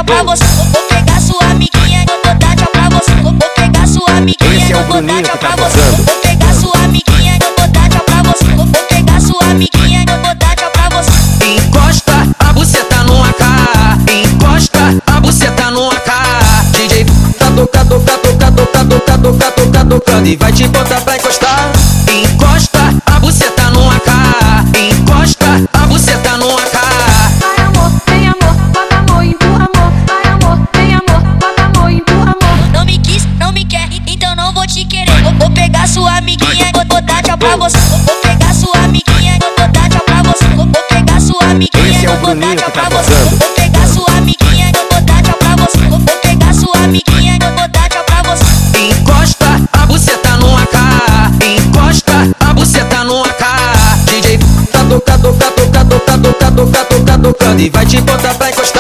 pra você. Vou pegar sua amiguinha e vou dar tchau pra você. Vou pegar sua amiguinha e vou dar tchau pra você. Vou pegar sua amiguinha e vou dar tchau pra você. Vou pegar sua amiguinha e vou dar tchau pra você. Encosta a buceta no AK, encosta a buceta no AK. DJ tá tocando e vai te botar pra encostar. Encosta a buceta no AK, encosta a buceta no AK. Vai amor, vem amor, bota amor, empurra amor. Vai amor, vem amor, bota amor, empurra amor. Não me quis, não me quer, então não vou te querer. Vou pegar sua amiguinha e vou dar tchau pra você. Vou pegar sua amiguinha e vou dar tchau pra você. Vou pegar sua amiguinha e vou dar tchau pra você. Vou pegar sua amiguinha e vou dar tchau pra você. Vou pegar sua amiguinha e vou dar tchau pra você. Encosta a buceta no AK, encosta a buceta no AK. DJ tá tocando e vai te botar pra encostar.